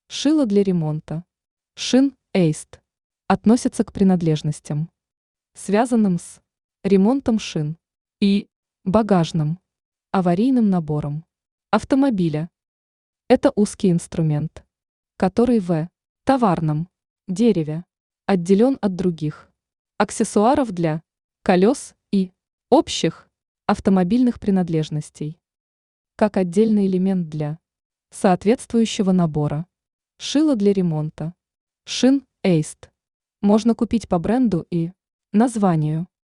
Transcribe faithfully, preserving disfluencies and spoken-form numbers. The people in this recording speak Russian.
Шило для ремонта. Шин Эйст относится к принадлежностям, связанным с ремонтом шин и багажным, аварийным набором автомобиля. Это узкий инструмент, который в товарном дереве отделен от других аксессуаров для колес и общих автомобильных принадлежностей, как отдельный элемент для соответствующего набора. Шило для ремонта. Шин Эйст можно купить по бренду и названию.